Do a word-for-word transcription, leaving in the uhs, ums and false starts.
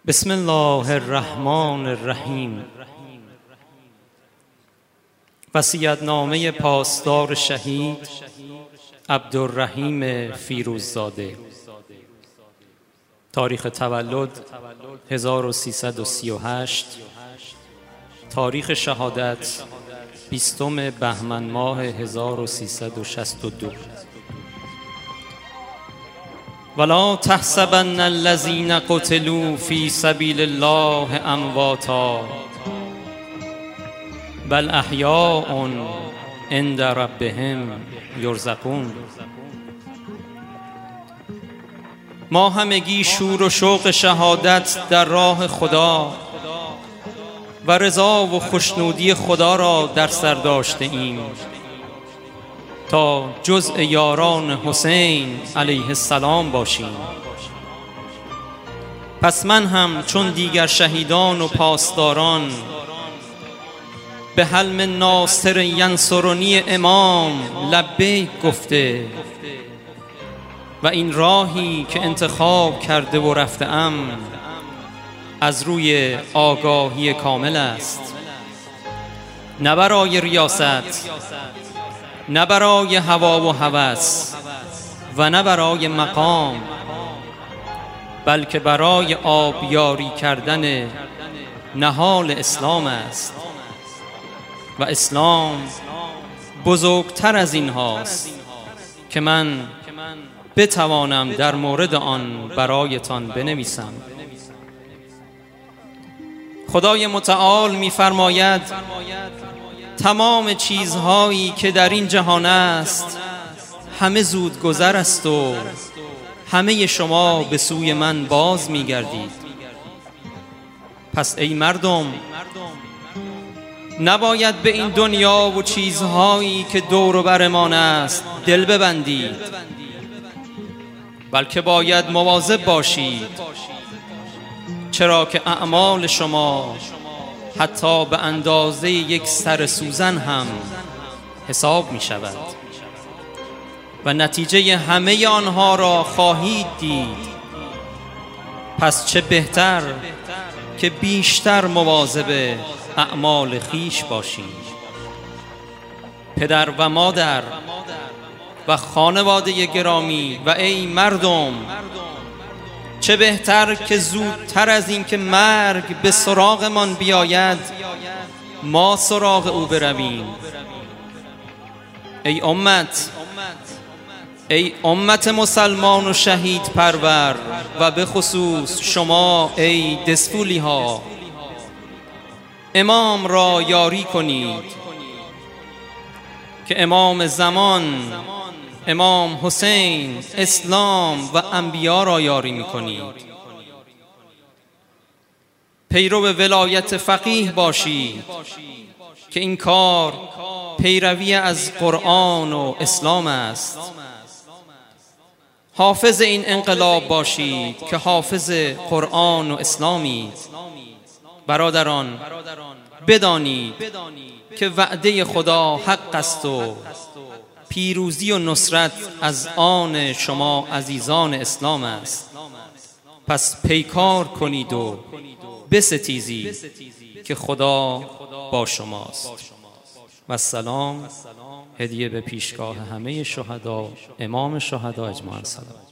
بسم الله الرحمن الرحیم. وصیت‌نامه پاسدار شهید عبدالرحیم فیروززاده. تاریخ تولد هزار و سیصد و سی و هشت. تاریخ شهادت بیستم بهمن ماه هزار و سیصد و شصت و دو. ولا تحسبن الذين قتلوا في سبيل الله امواتا بل احیاء عند ربهم یرزقون. ما همگی شور و شوق شهادت در راه خدا و رضا و خوشنودی خدا را در سر داشته ایم تا جزء یاران حسین علیه السلام باشیم. پس من هم چون دیگر شهیدان و پاسداران به حلم ناصر ینصرنی امام لبیک گفته و این راهی که انتخاب کرده و رفته ام از روی آگاهی کامل است، نه برای ریاست، نه برای هوا و هوس و نه برای مقام، بلکه برای آبیاری کردن نهال اسلام است و اسلام بزرگتر از این هاست که من بتوانم در مورد آن برایتان بنویسم. خدای متعال می‌فرماید تمام چیزهایی که در این جهان است همه زود گذر است و همه شما به سوی من باز می‌گردید. پس ای مردم، نباید به این دنیا و چیزهایی که دور و برمان است دل ببندید، بلکه باید مواظب باشید، چرا که اعمال شما حتی به اندازه یک سر سوزن هم حساب می شود و نتیجه همه آنها را خواهید دید. پس چه بهتر که بیشتر مواظب اعمال خیش باشید. پدر و مادر و خانواده گرامی و ای مردم، چه بهتر که زودتر از این که مرگ به سراغمان بیاید ما سراغ او برویم. ای امت، ای امت مسلمان و شهید پرور و به خصوص شما ای دسپولی ها، امام را یاری کنید که امام زمان امام حسین اسلام و انبیا را یاری می‌کنید. پیرو ولایت فقیه باشید که این کار پیروی از قرآن و اسلام است. حافظ این انقلاب باشید که حافظ قرآن و اسلامید. برادران، بدانید که وعده خدا حق است و پیروزی و نصرت از آن شما عزیزان اسلام است. پس پیکار کنید و بستیزید که خدا با شماست. و سلام هدیه به پیشگاه همه شهدا، امام شهدا اجماعاً. سلام.